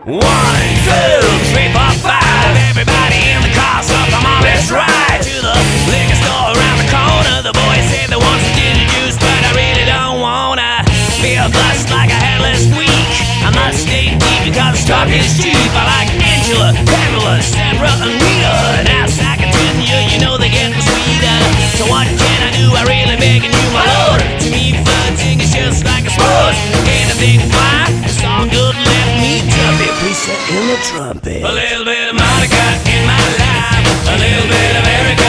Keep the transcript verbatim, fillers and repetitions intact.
One, two, three, four, five. Everybody in the car, so come on, let's ride to the liquor store around the corner. The boys say they want some ginger juice, but I really don't wanna be a bust like I had last week. I must stay deep because stock is cheap. I like Angela, Pamela, Sandra, and Rita. And as I continue, you know they get sweeter. So what can I do? I really begging you, my lord. To me, flirting is just like a sport. Anything fly, it's all good. Let me jump it. Please set in the trumpet. A little bit of Monica in my life, a little bit of Erica.